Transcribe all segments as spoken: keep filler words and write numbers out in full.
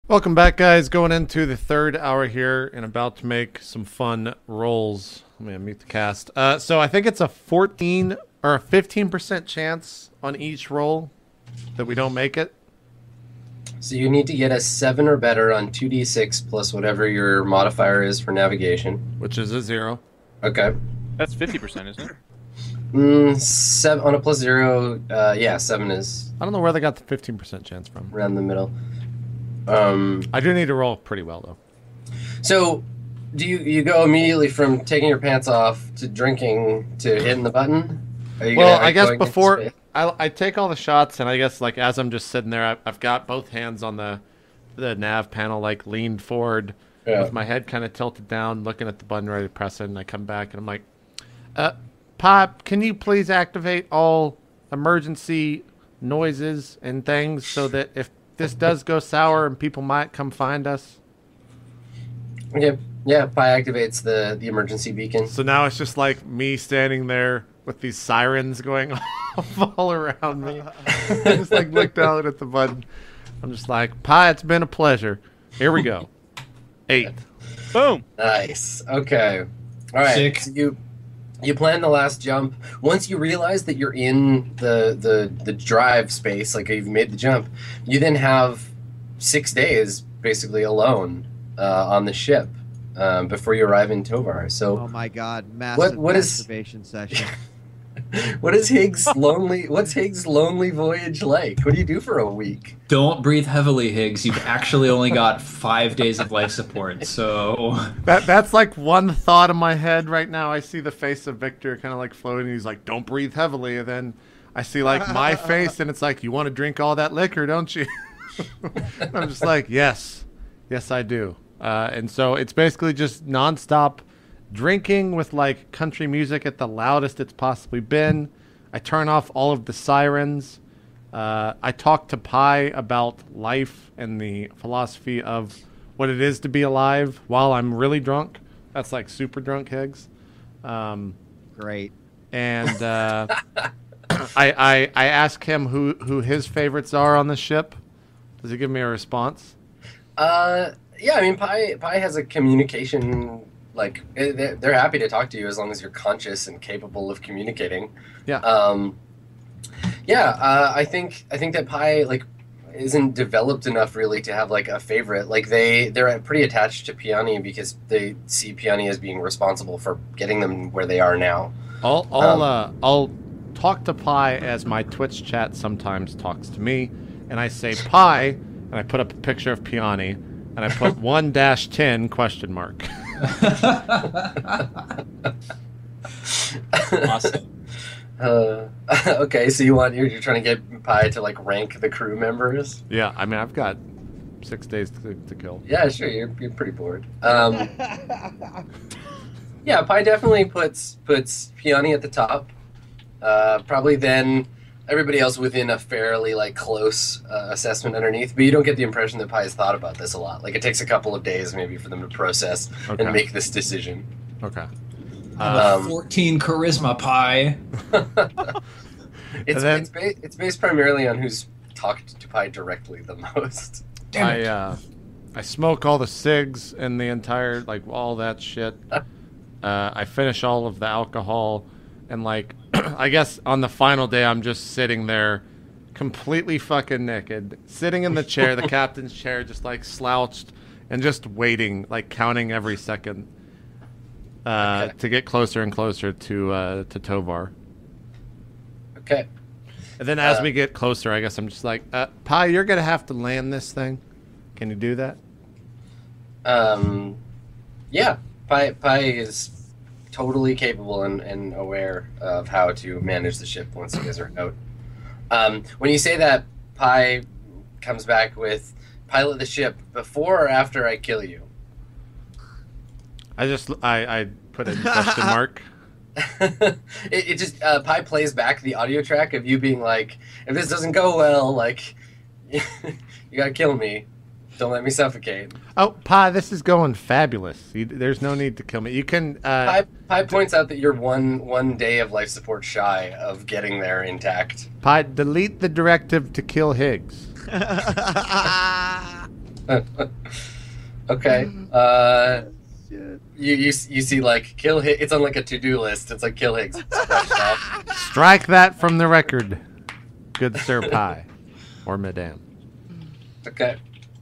Welcome back, guys. Going into the third hour here and about to make some fun rolls. Let me mute the cast. Uh, so I think it's a fourteen or a fifteen percent chance on each roll that we don't make it. So you need to get a seven or better on two d six plus whatever your modifier is for navigation. Which is a zero. Okay. That's fifty percent, isn't it? Mm, seven on a plus zero. Uh, yeah, seven is I don't know where they got the fifteen percent chance from. around the middle. Um, I do need to roll pretty well, though. so, do you you go immediately from taking your pants off to drinking to hitting the button? Are you Well, gonna, I guess going into before space? I, I take all the shots, and I guess like as I'm just sitting there, I, I've got both hands on the the nav panel, like leaned forward, Yeah. with my head kind of tilted down, looking at the button, ready to press it. And I come back, and I'm like, uh, "Pop, can you please activate all emergency noises and things so that if this does go sour and people might come find us?" Okay. Yeah, Pi activates the the emergency beacon. So now it's just like me standing there with these sirens going off all around me. I just like look down at the button. I'm just like, "Pi, it's been a pleasure. Here we go." Eight. Boom. Nice. Okay. All right. Sick. So you you plan the last jump. Once you realize that you're in the the the drive space, like you've made the jump, you then have six days basically alone uh, on the ship um, before you arrive in Tovar. So Oh my god, massive what is- masturbation session. what is Higgs lonely? What's Higgs lonely voyage like? What do you do for a week? Don't breathe heavily, Higgs. You've actually only got five days of life support, so That that's like one thought in my head right now. I see the face of Victor kind of like floating. He's like, "Don't breathe heavily." And then I see like my face, and it's like, "You want to drink all that liquor, don't you?" I'm just like, "Yes, yes, I do." Uh, and so it's basically just nonstop drinking with like country music at the loudest it's possibly been. I turn off all of the sirens. Uh, I talk to Pi about life and the philosophy of what it is to be alive while I'm really drunk. That's like super drunk Higgs. Um, Great. and uh, I, I I ask him who, who his favorites are on the ship. Does he give me a response? Uh, yeah, I mean, Pi Pi has a communication. Like eh, they're they're happy to talk to you as long as you're conscious and capable of communicating. Yeah. Um, yeah, uh, I think I think that Pi like isn't developed enough really to have like a favorite. Like they they're pretty attached to Piani because they see Piani as being responsible for getting them where they are now. I'll I'll Um, uh, I'll talk to Pi as my Twitch chat sometimes talks to me, and I say Pi, and I put up a picture of Piani, and I put one dash ten question mark. awesome. Uh, okay, so you want you're, you're trying to get Pi to like rank the crew members? Yeah, I mean I've got six days to, to kill. Yeah, sure. You're you're pretty bored. Um, yeah, Pi definitely puts puts Piani at the top. Uh, probably then everybody else within a fairly like close uh, assessment underneath. But you don't get the impression that Pi has thought about this a lot. Like it takes a couple of days maybe for them to process Okay. and make this decision. Okay. I have Um, a fourteen charisma pie. It's And then- it's, ba- it's based primarily on who's talked to Pi directly the most. Damn I it. uh, I smoke all the cigs and the entire like all that shit. Uh, I finish all of the alcohol, and like I guess on the final day I'm just sitting there, completely fucking naked, sitting in the chair, the captain's chair, just like slouched, and just waiting, like counting every second, uh, Okay. to get closer and closer to uh, to Tovar. Okay. And then as Uh, we get closer, I guess I'm just like, uh, Pi, you're gonna have to land this thing. Can you do that? Um, yeah, Pi, Pi is totally capable and, and aware of how to manage the ship once you guys are out. Um, when you say that, Pi comes back with pilot the ship before or after I kill you. I just I, I put a question mark. it, it just uh, Pi plays back the audio track of you being like, if this doesn't go well, like you gotta kill me. Don't let me suffocate. Oh, Pi, this is going fabulous. You, there's no need to kill me. You can. Uh, Pi, Pi points out that you're one one day of life support shy of getting there intact. Pi, delete the directive to kill Higgs. Okay. Uh, Shit. you, you you see like kill Higgs. It's on like a to do list. It's like kill Higgs. Scratched off. Strike that from the record, good Sir Pie, or Madame. Okay.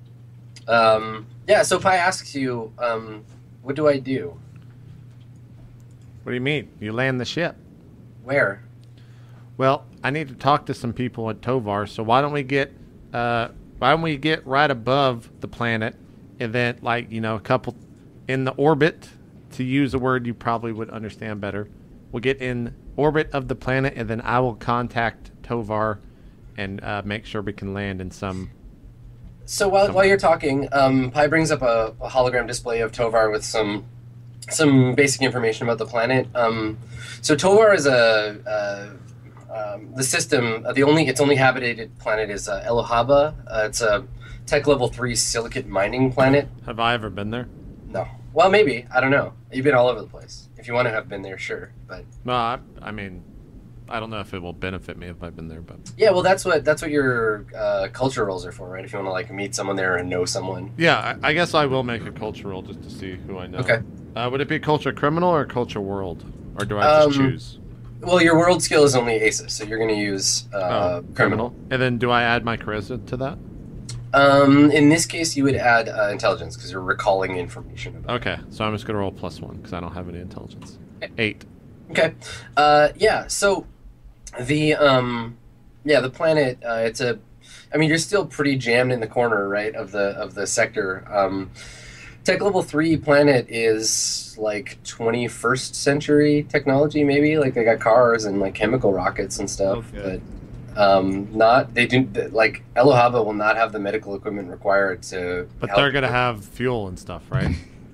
Um. Yeah. So Pi asks you, um, what do I do? What do you mean? You land the ship. Where? Well, I need to talk to some people at Tovar, so why don't we get uh why don't we get right above the planet and then like, you know, a couple in the orbit, to use a word you probably would understand better. We'll get in orbit of the planet and then I will contact Tovar and uh, make sure we can land in some So while, Some- while you're talking, um, Pi brings up a, a hologram display of Tovar with some some basic information about the planet. Um, so Tovar is a uh, um, the system. Uh, the only its only habitated planet is uh, Elohaba. Uh, it's a tech level three silicate mining planet. Have I ever been there? No, well maybe I don't know. You've been all over the place. If you want to have been there, sure. But No, I, I mean, I don't know if it will benefit me if I've been there, but yeah, well that's what that's what your uh, culture roles are for, right? If you want to like meet someone there and know someone. yeah, I, I guess I will make a culture roll just to see who I know. Okay. Uh, would it be culture criminal or culture world, or do I just Um, choose Well, your world skill is only Aces, so you're going to use uh, Oh, criminal. And then do I add my charisma to that? Um, in this case, you would add uh, intelligence because you're recalling information about. Okay, so I'm just gonna roll plus one because I don't have any intelligence. Eight. Okay. Uh, yeah. So the um, yeah, the planet. Uh, it's a. I mean, you're still pretty jammed in the corner, right, of the of the sector. Um, Tech level three planet is like twenty-first century technology, maybe. Like they got cars and like chemical rockets and stuff, Okay. but um, not they do like Elohaba will not have the medical equipment required to. But help they're gonna with- have fuel and stuff, right?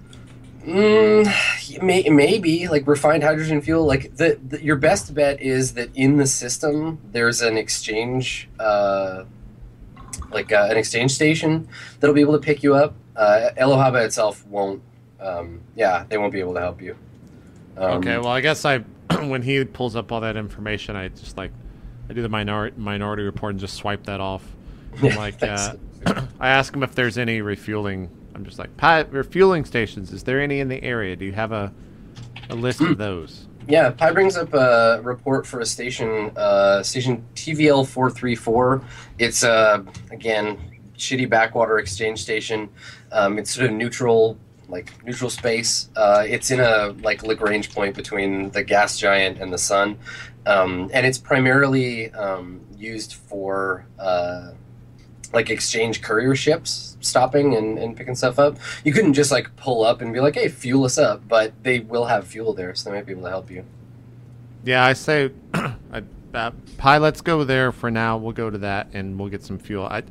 Mm, may, maybe like refined hydrogen fuel. Like the, the your best bet is that in the system there's an exchange, uh, like uh, an exchange station that'll be able to pick you up. Uh, Elohaba itself won't. Um, yeah, they won't be able to help you. Um, Okay, well I guess I when he pulls up all that information, I just like I do the minority minority report and just swipe that off. I'm Yeah, like thanks. uh, I ask him if there's any refueling. I'm just like, Pi, refueling stations. Is there any in the area? Do you have a a list of those? Yeah, Pi brings up a report for a station, uh, station T V L four three four. It's, uh, again, shitty backwater exchange station. Um, it's sort of neutral, like neutral space. Uh, it's in a like Lagrange point between the gas giant and the sun. Um, and it's primarily um, used for uh, like exchange courier ships stopping and, and picking stuff up. You couldn't just like pull up and be like, hey, fuel us up, but they will have fuel there, so they might be able to help you. Yeah, I say, I, uh, Pi, let's go there for now. We'll go to that and we'll get some fuel. I,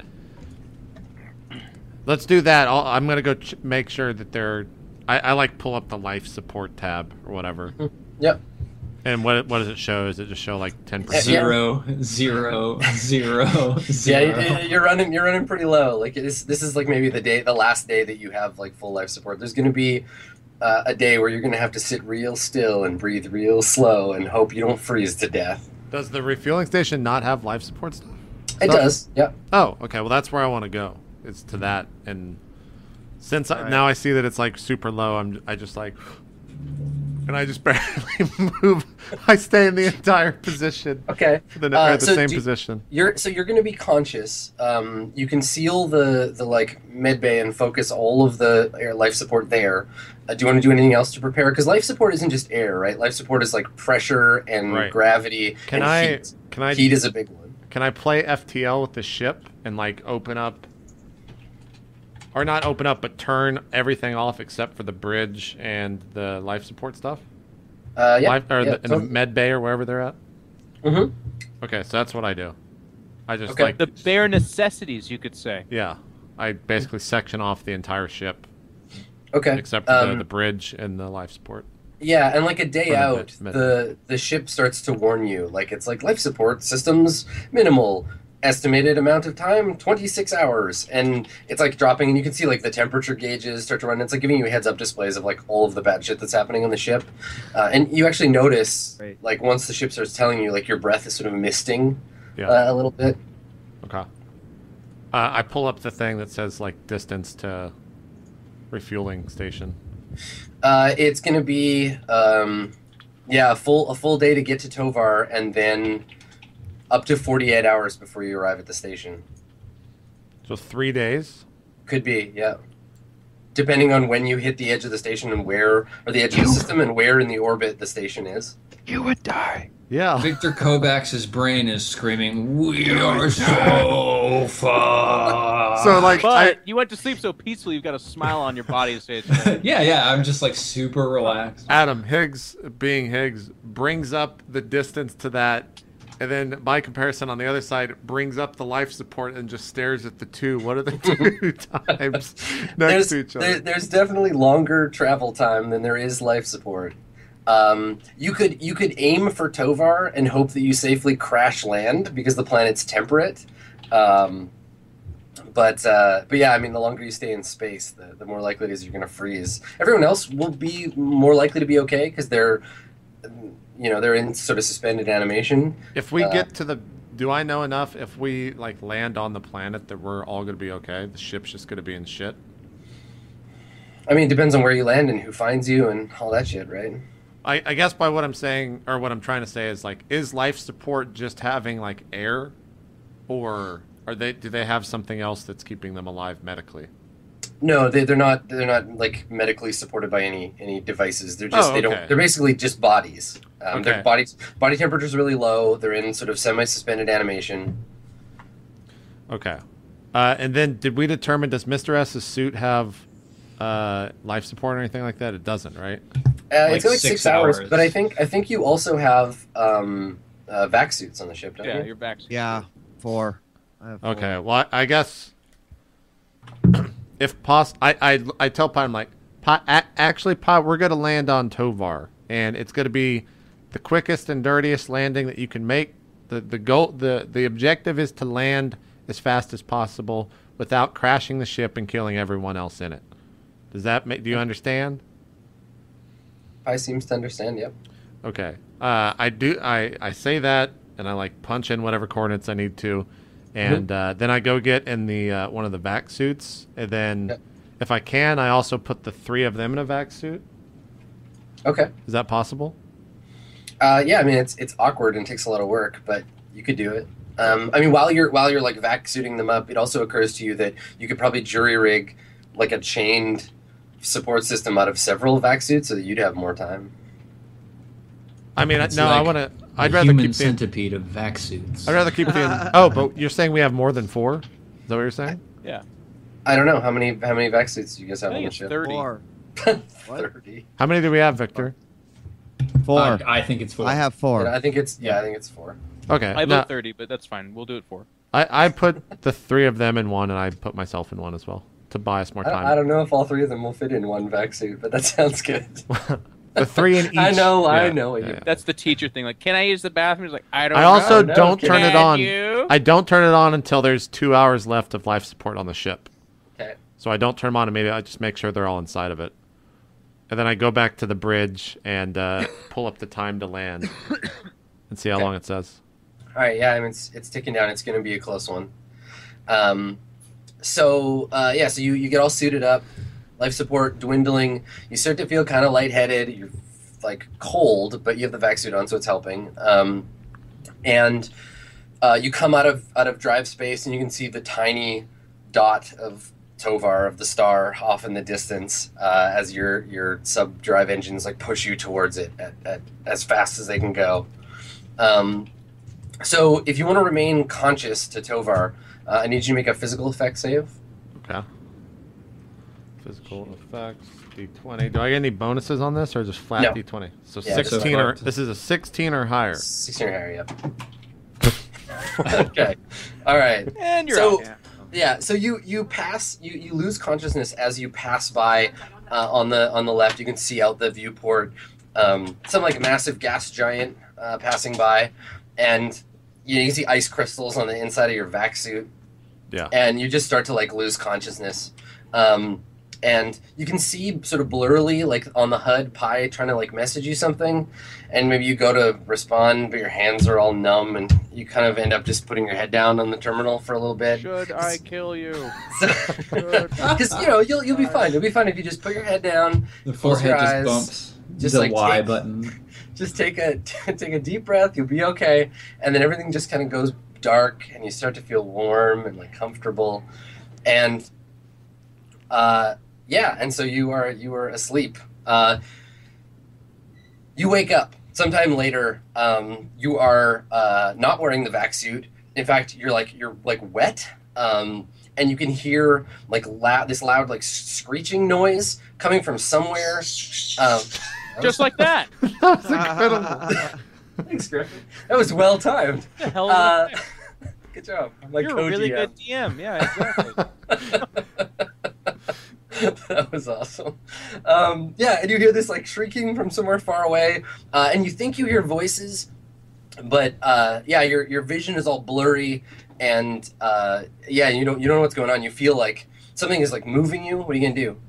let's do that. I'll, I'm gonna go ch- make sure that they're. I, I like pull up the life support tab or whatever. Yep. And what what does it show? Does it just show like ten Yeah. percent? Zero, zero, zero, Yeah, zero. you- you're running. You're running pretty low. Like this. This is like maybe the day, the last day that you have like full life support. There's going to be uh, a day where you're going to have to sit real still and breathe real slow and hope you don't freeze to death. Does the refueling station not have life support stuff? It Stuff? does. Yeah. Oh, okay. Well, that's where I want to go. It's to that, and since I, Right. now I see that it's like super low, I'm I just like, and I just barely move. I stay in the entire position, Okay. the, Uh, or the so same do- position. You're so you're going to be conscious. Um, you can seal the the like med bay and focus all of the air life support there. Uh, do you want to do anything else to prepare? Because life support isn't just air, right? Life support is like pressure and Right. gravity Can and I heat. can I Heat is a big one. can I play F T L with the ship and like open up, or not open up, but turn everything off except for the bridge and the life support stuff? Uh, yeah. Life, or yeah, the, in the med bay or wherever they're at. Mhm. Okay, so that's what I do. I just Okay. like The bare necessities, you could say. yeah. I basically section off the entire ship Okay. except for the, Um, the bridge and the life support. Yeah, and like a day Or the out, med- med- the the ship starts to warn you. Like it's like life support systems minimal. Estimated amount of time twenty-six hours, and it's like dropping, and you can see like the temperature gauges start to run. It's like giving you heads up displays of like all of the bad shit that's happening on the ship, uh, and you actually notice Right. like once the ship starts telling you, like your breath is sort of misting Yeah. uh, a little bit. Okay. Uh, I pull up the thing that says like distance to refueling station. Uh, it's going to be, um, yeah, a full a full day to get to Tovar, and then up to forty-eight hours before you arrive at the station. So three days. Could be, yeah. Depending on when you hit the edge of the station and where, or the edge of the system and where in the orbit the station is. You would die. Yeah. Victor Kovacs' brain is screaming, "We are so far." So like But I, you went to sleep so peacefully, you've got a smile on your body to say it's yeah, yeah, I'm just like super relaxed. Adam Higgs, being Higgs, brings up the distance to that, and then by comparison on the other side brings up the life support and just stares at the two. What are the two times next There's, to each other? there, there's definitely longer travel time than there is life support. Um, you could you could aim for Tovar and hope that you safely crash land because the planet's temperate. Um, but uh, but yeah, I mean, the longer you stay in space, the, the more likely it is you're going to freeze. Everyone else will be more likely to be okay because they're you know they're in sort of suspended animation. If we uh, get to the, do I know enough? If we like land on the planet, that we're all going to be okay. The ship's just going to be in shit. I mean, it depends on where you land and who finds you and all that shit, right? I, I guess by what I'm saying, or what I'm trying to say is like, is life support just having like air, or are they? Do they have something else that's keeping them alive medically? No, they, they're not. They're not like medically supported by any any devices. They're just Oh, they okay. don't. They're basically just bodies. Um, Okay. Their bodies body temperature's really low. They're in sort of semi-suspended animation. Okay. Uh, and then did we determine, does Mister S's suit have uh, life support or anything like that? It doesn't, right? Uh, Like it's like six six, hours, hours. but I think I think you also have um, uh, vac suits on the ship, don't Yeah, you? your back. Yeah, four. I have four. Okay. Well, I, I guess if poss, I, I I tell Pi, I'm like, Pi, a- actually, Pi, we're gonna land on Tovar, and it's gonna be the quickest and dirtiest landing that you can make. the the goal the the objective is to land as fast as possible without crashing the ship and killing everyone else in it. Does that make? Do you understand? I seems to understand. Yep. Okay. Uh, I do. I, I say that, and I like punch in whatever coordinates I need to, and uh, then I go get in the uh, one of the vac suits, and then Yep. if I can, I also put the three of them in a vac suit. Okay. Is that possible? Uh, yeah, I mean it's it's awkward and takes a lot of work, but you could do it. Um, I mean, while you're while you're like vac suiting them up, it also occurs to you that you could probably jury rig like a chained support system out of several vac suits, so that you'd have more time. I mean, I, It's no, I like want to. A I'd rather human keep the. centipede of vac suits. I'd rather keep the. Oh, but you're saying we have more than four? Is that what you're saying? Yeah. I don't know how many how many vac suits do you guys I have on think the it's ship? thirty. Four. Thirty. How many do we have, Victor? Four. Uh, I think it's four. I have four. Yeah, I think it's yeah, I think it's four. Okay. I vote no, thirty, but that's fine. We'll do it for. I I put the three of them in one, and I put myself in one as well to buy us more I, time. I don't know if all three of them will fit in one vac suit, but that sounds good. The three in each. I know, I yeah, know what yeah, you- yeah. That's the teacher thing. Like, can I use the bathroom? He's like, I don't I know. also no, don't can turn it Can on. you? I don't turn it on until there's two hours left of life support on the ship. Okay. So I don't turn them on immediately. I just make sure they're all inside of it. And then I go back to the bridge and uh, pull up the time to land and see how Okay. long it says. All right, yeah, I mean it's it's ticking down. It's going to be a close one. Um, so uh, yeah, so you you get all suited up, life support dwindling. You start to feel kind of lightheaded. You're like cold, but you have the vac suit on, so it's helping. Um, and uh, you come out of out of drive space, and you can see the tiny dot of Tovar of the star off in the distance uh, as your your sub drive engines like push you towards it at, at as fast as they can go. Um, so if you want to remain conscious to Tovar, uh, I need you to make a physical effect save. Okay. Physical effects, D twenty. Do I get any bonuses on this or just flat No. D twenty? So Yeah, just sixteen or flat. this is a sixteen or higher. sixteen or higher, yep. Okay. All right. And you're So- out. Yeah. Yeah, so you you pass you, you lose consciousness as you pass by uh, on the on the left. You can see out the viewport um, some like massive gas giant uh, passing by, and you, you can see ice crystals on the inside of your vac suit. Yeah. And you just start to like lose consciousness. Um, and you can see sort of blurrily, like on the H U D, Pi trying to like message you something, and maybe you go to respond, but your hands are all numb, and you kind of end up just putting your head down on the terminal for a little bit. Should I kill you? Because you know you'll you'll be fine. You'll be fine if you just put your head down, The close your forehead just eyes, bumps. just the like Y take- button. just take a take a deep breath. You'll be okay, and then everything just kind of goes dark, and you start to feel warm and like comfortable, and uh, yeah, and so you are you are asleep. Uh, you wake up sometime later. Um, you are uh, not wearing the vac suit. In fact, you're like you're like wet. Um, and you can hear like loud, this loud like screeching noise coming from somewhere. Um, Just like that. That was incredible. Thanks, Griffin. That was well timed. What the hell? Uh, is that? good job. I'm like You're a really co-G M. good D M. Yeah, exactly. That was awesome. Um, yeah, and you hear this like shrieking from somewhere far away, uh, and you think you hear voices, but uh, yeah, your your vision is all blurry, and uh, yeah, you don't you don't know what's going on. You feel like something is like moving you. What are you gonna do?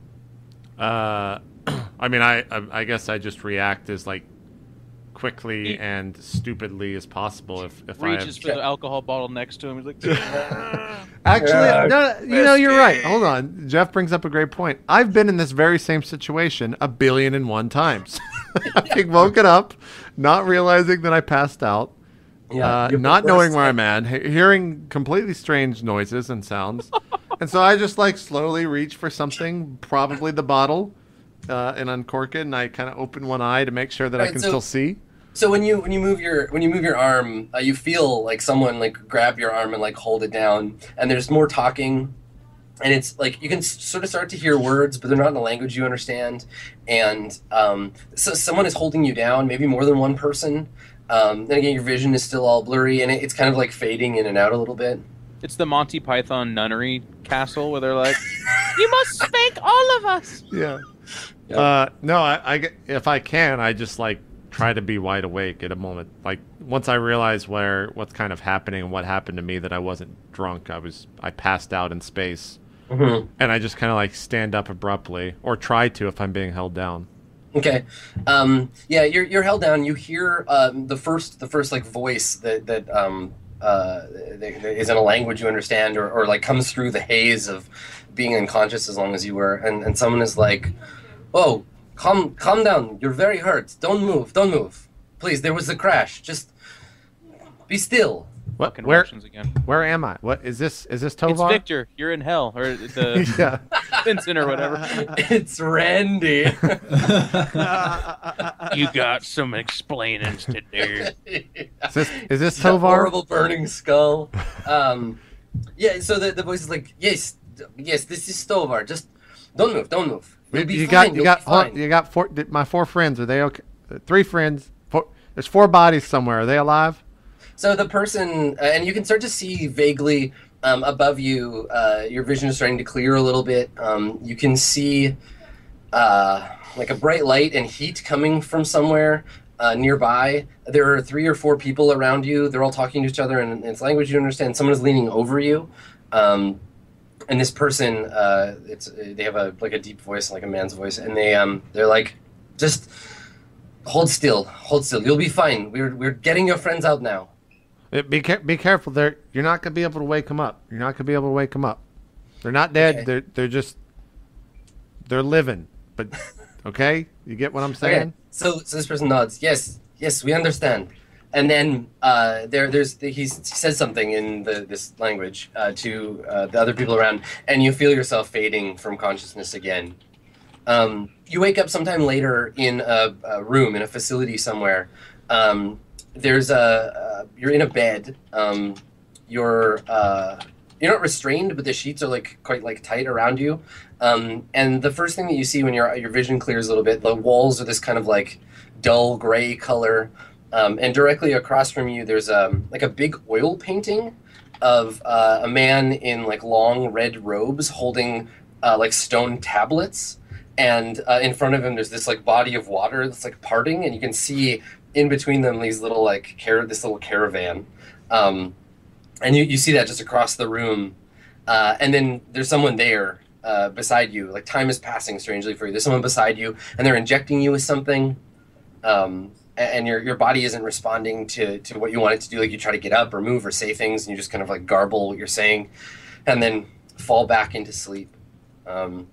Uh, I mean, I, I I guess I just react as like quickly He- and stupidly as possible. If if I have... Reaches for the alcohol bottle next to him. He's like, Actually, Yeah, no, you know, you're right. whiskey. Hold on. Jeff brings up a great point. I've been in this very same situation a billion and one times. I've woken up, not realizing that I passed out, uh, you not burst knowing where out. I'm at, he- hearing completely strange noises and sounds. And so I just like slowly reach for something, probably the bottle, uh, and uncork it. And I kind of open one eye to make sure that I Right, can so- still see. So when you when you move your when you move your arm, uh, you feel like someone like grab your arm and like hold it down, and there's more talking, and it's like you can s- sort of start to hear words, but they're not in a language you understand, and um, so someone is holding you down, maybe more than one person. Um, then again, your vision is still all blurry, and it, it's kind of like fading in and out a little bit. it's the Monty Python nunnery castle where they're like, you must spank all of us. Yeah. Yep. Uh, no, I, I get- if I can, I just like try to be wide awake at a moment. Like once I realize where what's kind of happening and what happened to me, that I wasn't drunk. I was I passed out in space, Mm-hmm. and I just kind of like stand up abruptly, or try to if I'm being held down. Okay, um, yeah, you're you're held down. You hear um, the first the first like voice that that um, uh, that, that is in a language you understand, or, or like comes through the haze of being unconscious as long as you were, and, and someone is like, "Oh, calm calm down. You're very hurt. Don't move. Don't move. Please. There was a crash. Just be still." What? Fucking Where? Russians again. Where am I? What is this? Is this It's Tovar? Victor. You're in hell, or the Yeah. Vincent or whatever. It's Randy. You got some explaining to do. Is this is this That Tovar? horrible burning skull. Um, yeah, so the, the voice is like, yes, yes, this is Stovar. Just don't move, don't move. You'll be You fine. got you you'll got be hold- fine. you got four. My four friends. Are they okay? Uh, Three friends. Four, there's four bodies somewhere. Are they alive? So the person, uh, and you can start to see vaguely um, above you. Uh, your vision is starting to clear a little bit. Um, you can see uh, like a bright light and heat coming from somewhere uh, nearby. There are three or four people around you. They're all talking to each other in, in it's language you understand. Someone is leaning over you. Um, and this person, uh, it's they have a like a deep voice, like a man's voice, and they um they're like, just hold still, hold still. You'll be fine. We're we're getting your friends out now. Uh, Be care- be careful. They're you're not gonna be able to wake them up. You're not gonna be able to wake them up. They're not dead. Okay. They're they're just they're living. But okay, you get what I'm saying? Okay. So so this person nods. Yes, yes, we understand. And then uh, there there's he says something in the this language uh, to uh, the other people around, and you feel yourself fading from consciousness again. Um, you wake up sometime later in a, a room in a facility somewhere. Um, there's a uh, you're in a bed. Um, you're uh, you're not restrained, but the sheets are like quite like tight around you. Um, and the first thing that you see when your your vision clears a little bit, the walls are this kind of like dull gray color. Um, and directly across from you, there's um, like a big oil painting of uh, a man in like long red robes holding uh, like stone tablets. And uh, in front of him, there's this like body of water that's like parting, and you can see in between them these little like car- this little caravan, um, and you, you see that just across the room. Uh, and then there's someone there uh, beside you. Like time is passing strangely for you. There's someone beside you, and they're injecting you with something, um, and your your body isn't responding to to what you want it to do. Like you try to get up or move or say things, and you just kind of like garble what you're saying, and then fall back into sleep. Um,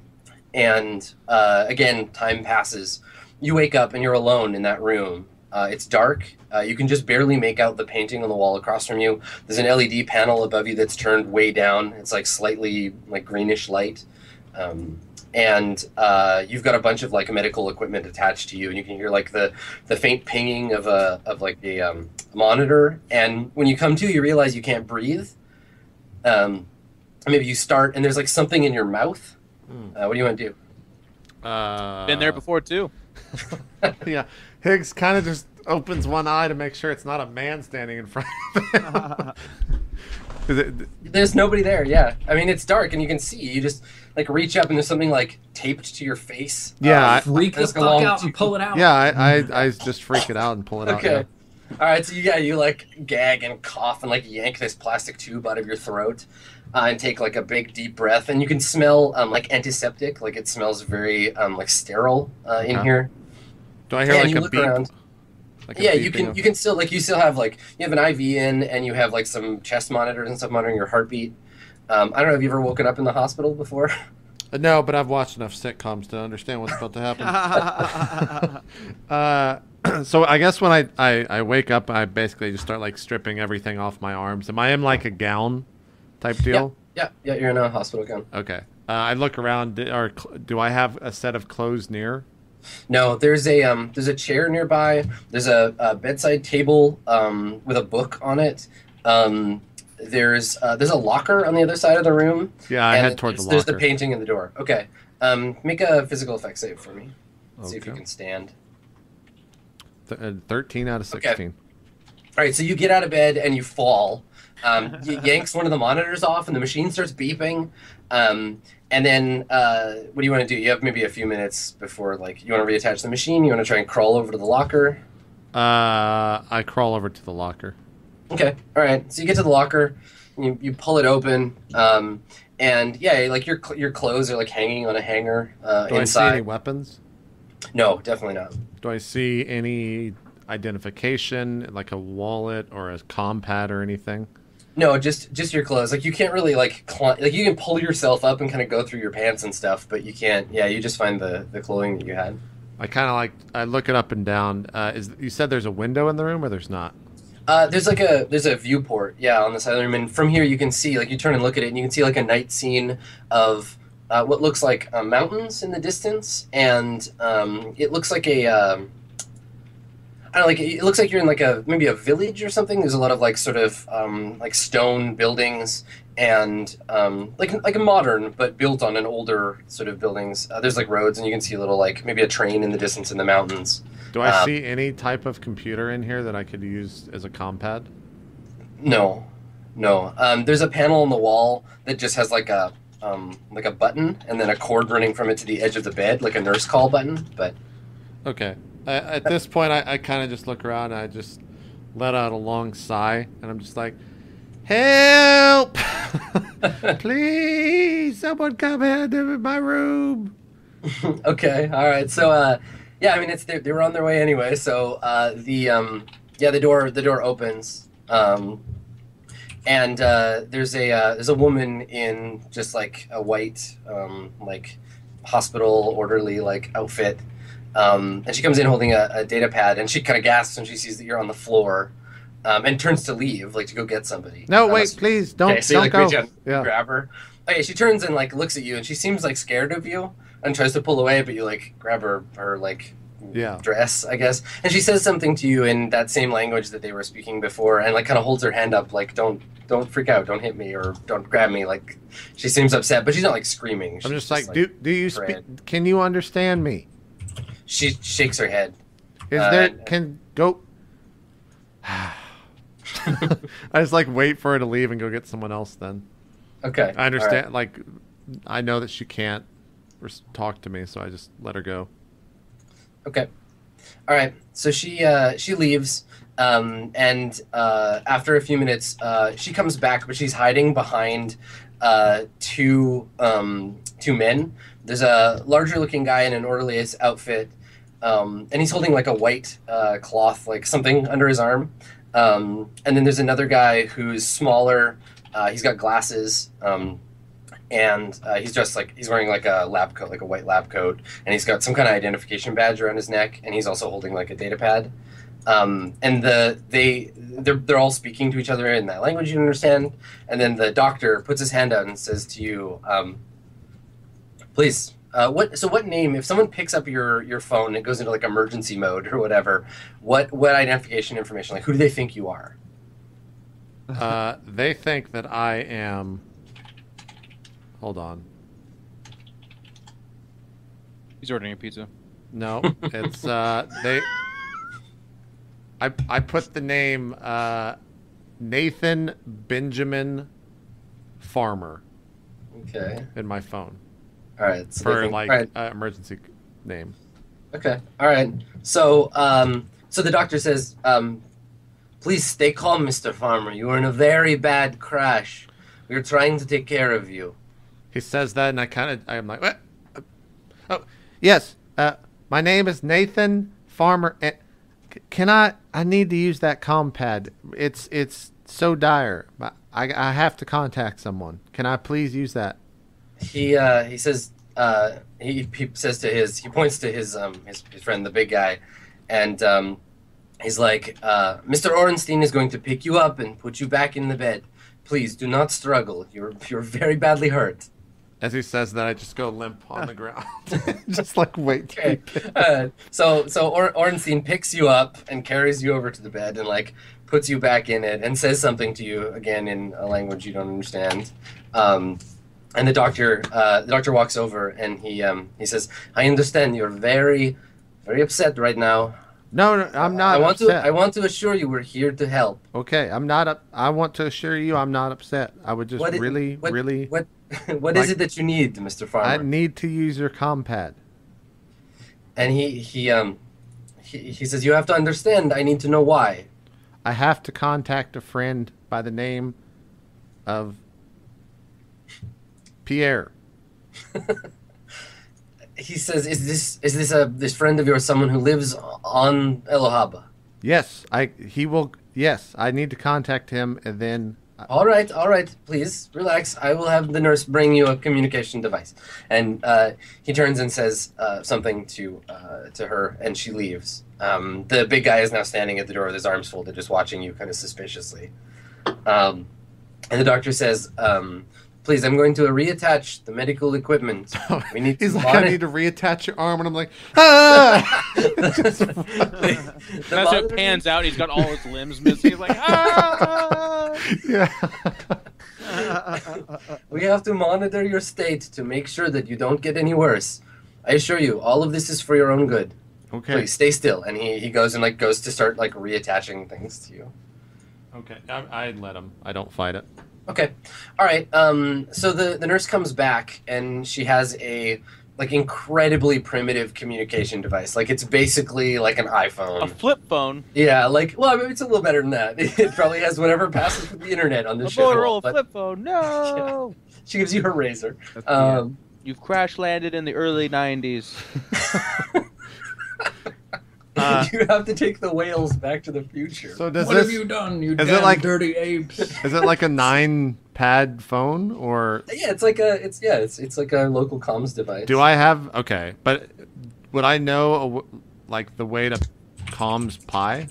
and uh, again, time passes. You wake up and you're alone in that room. Uh, it's dark. Uh, you can just barely make out the painting on the wall across from you. There's an L E D panel above you that's turned way down. It's like slightly like greenish light. Um, and uh, you've got a bunch of like medical equipment attached to you, and you can hear like the, the faint pinging of a of like a um, monitor. And when you come to, you realize you can't breathe. Um, maybe you start, and there's like something in your mouth. Hmm. Uh, what do you want to do? Uh, Been there before too. Yeah, Higgs kind of just opens one eye to make sure it's not a man standing in front of him. Is it, There's nobody there. Yeah, I mean it's dark and you can see. You just like reach up and there's something like taped to your face. Yeah, I- Freak the Let's fuck go on out to- and pull it out. yeah, I, I I just freak it out and pull it out. Okay. Yeah. All right. So you, yeah, you like gag and cough and like yank this plastic tube out of your throat, uh, and take like a big deep breath. And you can smell um, like antiseptic. Like it smells very um, like sterile uh, in Okay. here. Do I hear Yeah, and like you a look beep? around. Like a Yeah, you beeping can of- you can still like you still have like you have an I V in and you have like some chest monitors and stuff monitoring your heartbeat. Um, I don't know. Have you ever woken up in the hospital before? Uh, No, but I've watched enough sitcoms to understand what's about to happen. uh, so I guess when I, I, I wake up, I basically just start like stripping everything off my arms. Am I in like a gown type deal? Yeah, yeah. You're in a hospital gown. Okay. Uh, I look around. d- Or cl- do I have a set of clothes near? No, there's a um, there's a chair nearby. There's a, a bedside table um, with a book on it. Um, there's uh, there's a locker on the other side of the room. Yeah, I and head toward the there's, there's the locker. painting in the door. Okay, um, make a physical effect save for me. See if you Okay. can stand. Th- uh, Thirteen out of Okay. sixteen. All right, so you get out of bed and you fall. Um, you yanks one of the monitors off, and the machine starts beeping. Um, and then, uh, what do you want to do? You have maybe a few minutes before, like, you want to reattach the machine. You want to try and crawl over to the locker. Uh, I crawl over to the locker. Okay, all right. So you get to the locker, you, you pull it open, um, and yeah, like your cl- your clothes are like hanging on a hanger uh, Do I see inside. any weapons? No, definitely not. Do I see any identification, like a wallet or a comm pad or anything? No, just just your clothes. Like you can't really like cl- like you can pull yourself up and kind of go through your pants and stuff, but you can't. Yeah, you just find the the clothing that you had. I kind of like I look it up and down. Uh, is you said there's a window in the room or there's not? Uh, there's like a there's a viewport, yeah, on the side of the room, and from here you can see like you turn and look at it, and you can see like a night scene of uh, what looks like uh, mountains in the distance, and um, it looks like a um, I don't know, like it looks like you're in like a maybe a village or something. There's a lot of like sort of um, like stone buildings and um, like like a modern but built on an older sort of buildings. Uh, there's like roads, and you can see a little like maybe a train in the distance in the mountains. Do I Um, see any type of computer in here that I could use as a comm pad? No, no. Um, there's a panel on the wall that just has like a um, like a button and then a cord running from it to the edge of the bed, like a nurse call button. But Okay. Uh, at this point, I, I kind of just look around and I just let out a long sigh, and I'm just like, "Help! Please, someone come into my room." okay, all right. So uh, yeah, I mean it's they, they were on their way anyway. So uh, the um, yeah the door the door opens. Um, and uh, there's a uh, there's a woman in just like a white um, like hospital orderly like outfit, um, and she comes in holding a, a data pad, and she kind of gasps when she sees that you're on the floor, um, and turns to leave, like to go get somebody. No, Um, wait, so- please don't okay, so you don't like go. reach out, and Yeah. grab her. Okay, she turns and like looks at you, and she seems like scared of you, and tries to pull away, but you like grab her her like Yeah. dress, I guess, and she says something to you in that same language that they were speaking before, and like kind of holds her hand up, like don't don't freak out, don't hit me or don't grab me. Like she seems upset, but she's not like screaming. I'm She's just like, do do you speak? afraid. Can you understand me? She shakes her head. Is Uh, there can go? I just like wait for her to leave and go get someone else. Then Okay, I understand. all Like I know that she can't res- talk to me, so I just let her go. right. Okay, all right. So she uh, she leaves, um, and uh, after a few minutes, uh, she comes back, but she's hiding behind uh, two um, two men. There's a larger looking guy in an orderly's outfit, um, and he's holding like a white uh, cloth, like something under his arm. Um, and then there's another guy who's smaller. Uh, he's got glasses, um, and uh, he's just like he's wearing like a lab coat, like a white lab coat, and he's got some kind of identification badge around his neck, and he's also holding like a data pad. Um, and the they they're they're all speaking to each other in that language you understand. And then the doctor puts his hand out and says to you, um, "Please, uh, what? So what name? If someone picks up your your phone and it goes into like emergency mode or whatever, what what identification information? Like who do they think you are?" Uh, they think that I am. Hold on. He's ordering a pizza. No, it's uh they. I I put the name uh, Nathan Benjamin Farmer Okay. in my phone All right. So they for think- like all right. uh, emergency name. Okay. All right. So, um, so the doctor says, um, "Please stay calm, Mister Farmer. You were in a very bad crash. We are trying to take care of you." He says that, and I kind of I'm like, what? Oh, yes. Uh, my name is Nathan Farmer. And c- can I? I need to use that compad. It's it's so dire. I I have to contact someone. Can I please use that? He uh, he says uh, he, he says to his he points to his um his, his friend the big guy, and um, he's like, uh, "Mister Orenstein is going to pick you up and put you back in the bed. Please do not struggle. You're you're very badly hurt." As he says that, I just go limp on the ground, just like wait. to Okay. be picked. Uh, so so or- Orenstein picks you up and carries you over to the bed and like puts you back in it and says something to you again in a language you don't understand. Um, and the doctor uh, the doctor walks over and he um, he says, "I understand you're very very upset right now. No, no, I'm not I want upset. to I want to assure you we're here to help." Okay, I'm not up. I want to assure you, I'm not upset. I would just What i- really, what, really. what what is like- it that you need, Mister Farmer? I need to use your compad. And he he um he, he says, "You have to understand. I need to know why." I have to contact a friend by the name of Pierre. He says, "Is this is this a this friend of yours someone who lives on Elohaba?" Yes, I. He will. Yes, I need to contact him, and then. All right, all right. Please relax. I will have the nurse bring you a communication device. And uh, he turns and says uh, something to uh, to her, and she leaves. Um, the big guy is now standing at the door with his arms folded, just watching you kind of suspiciously. Um, and the doctor says, um, "Please, I'm going to reattach the medical equipment. We need to He's like, monitor- I need to reattach your arm, and I'm like, ah. the, the That's how it monitor- pans out. He's got all his limbs missing. He's like, ah! Yeah. We have to monitor your state to make sure that you don't get any worse. I assure you, all of this is for your own good. Okay. Please stay still." And he, he goes and like goes to start like reattaching things to you. Okay. I, I let him. I don't fight it. Okay, all right. Um, so the the nurse comes back and she has a like incredibly primitive communication device. Like it's basically like an A iPhone. flip phone. Yeah, like well, I mean, it's a little better than that. It probably has whatever passes with the internet on A this shit. Motorola But flip phone. No! she gives you her razor. That's the, Um, You've crash landed in the early nineties. Uh, you have to take the whales back to the future. So does what this? have you done, you is it damn like- dirty apes? Is it like a nine pad phone, or Yeah, it's like a it's yeah, it's it's like a local comms device. do I have? Okay, but would I know a w like the way to comms Pi?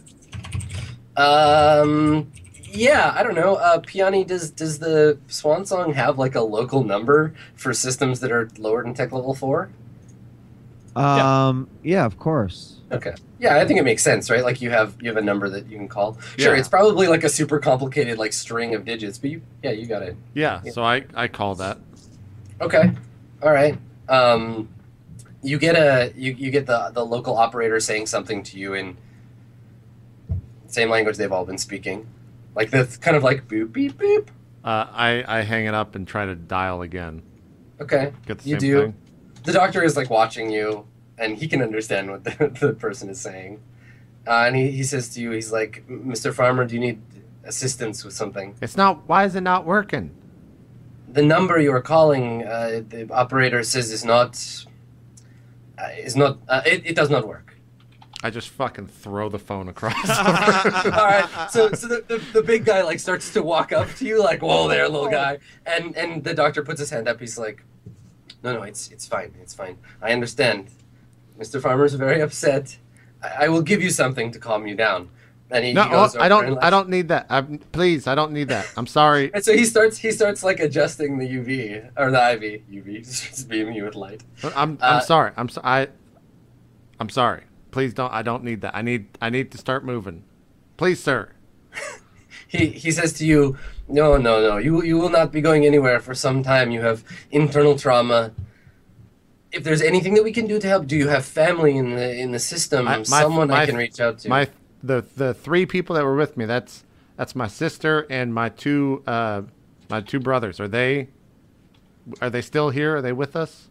Um yeah, I don't know. Uh Piani, does does the Swan Song have like a local number for systems that are lower than tech level four? Um. Yeah, of course. Okay. Yeah, I think it makes sense, right? Like you have you have a number that you can call. Sure, Yeah. it's probably like a super complicated like string of digits, but you yeah, you got it. Yeah, Yeah. so I I call that. Okay. All right. Um you get a you, you get the the local operator saying something to you in same language they've all been speaking. Like this kind of like boop beep beep. Uh, I I hang it up and try to dial again. Okay. Get the You same do. thing. The doctor is like watching you and he can understand what the, the person is saying. Uh, and he, he says to you, he's like, "Mister Farmer, do you need assistance with something?" It's not. Why is it not working? the number you are calling, uh, the operator says is not, uh, is not, uh, it, it does not work. I just fucking throw the phone across. All right, so so the, the the big guy like starts to walk up to you like, whoa there, little guy, and and the doctor puts his hand up. He's like, no, no, it's it's fine, it's fine. I understand. Mister Farmer's very upset. I, I will give you something to calm you down. And he, No, he goes I over don't. and, like- I don't need that. I, please, I don't need that. I'm sorry. And so he starts he starts like adjusting the U V or the I V. U V just beaming you with light. I'm. Uh, I'm sorry. I'm. So, I. I'm sorry. Please don't. I don't need that. I need. I need to start moving. Please, sir. He he says to you, no, no, no. You you will not be going anywhere for some time. You have internal trauma. If there's anything that we can do to help, do you have family in the in the system? I- my- Someone my- I can reach out to. My the the three people that were with me. That's that's my sister and my two uh my two brothers. Are they? Are they still here? Are they with us?